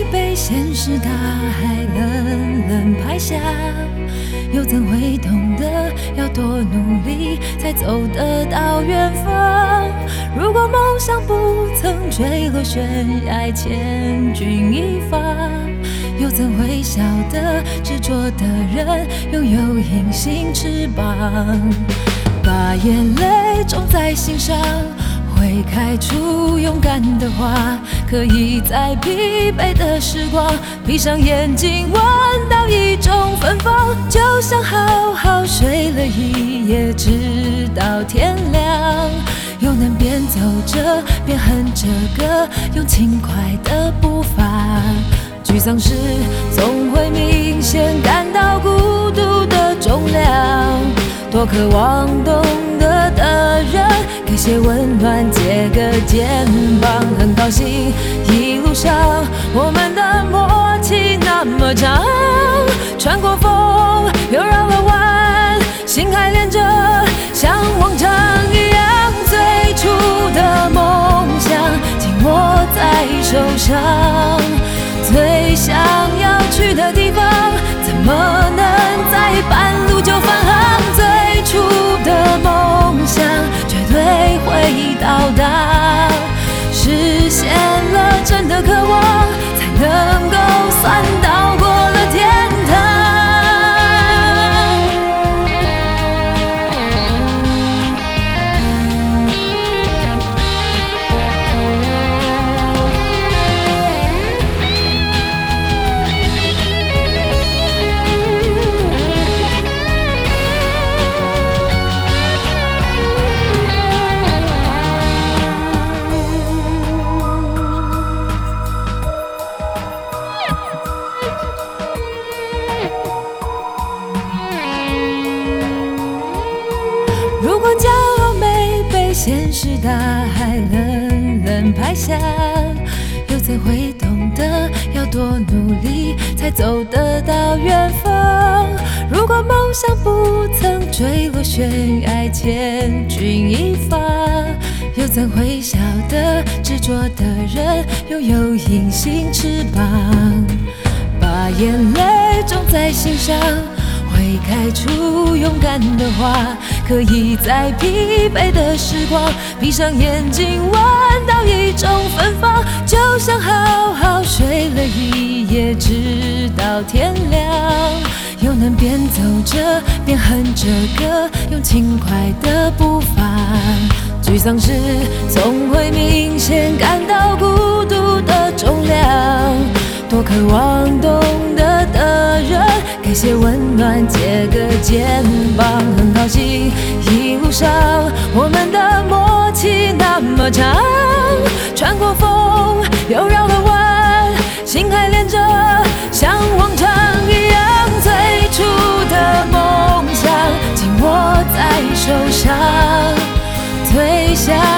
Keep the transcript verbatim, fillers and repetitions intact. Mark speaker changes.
Speaker 1: 被现实大海冷冷拍下？又怎会懂得要多努力才走得到远方？如果梦想不曾坠落悬崖，千钧一发，又怎会晓得执着的人拥有隐形翅膀？把眼泪种在心上，会开出勇敢的花，可以在疲惫的时光闭上眼睛，闻到一种芬芳，就像好好睡了一夜，直到天亮。又能边走着边哼着歌，用轻快的步伐。沮丧时总会明显感到孤独的重量，多渴望懂得的人给些温暖，借个肩膀。很高兴一路上我们的默契那么长，穿过风又绕了弯，心还连着像往常一样。最初的梦想紧握在手上，最想要去的地方怎么能在半路就返航？最初的梦想绝对会到达，实现了真的渴望，才能够算到过了天堂。如果骄傲没被现实大海冷冷拍下，又怎会懂得要多努力才走得到远方？如果梦想不曾坠落悬崖，千钧一发，又怎会晓得执着的人拥有隐形翅膀？把眼泪种在心上，会开出勇敢的花，可以在疲惫的时光闭上眼睛，闻到一种芬芳，就像好好睡了一夜，直到天亮。又能边走着边哼着歌，用轻快的步伐。沮丧时总会明显感到孤独的重量，多渴望懂得的人给些温暖，借个肩膀。很高兴一路上我们的默契那么长，穿过风又绕了弯，心还连着像往常一样。最初的梦想紧握在手上，最想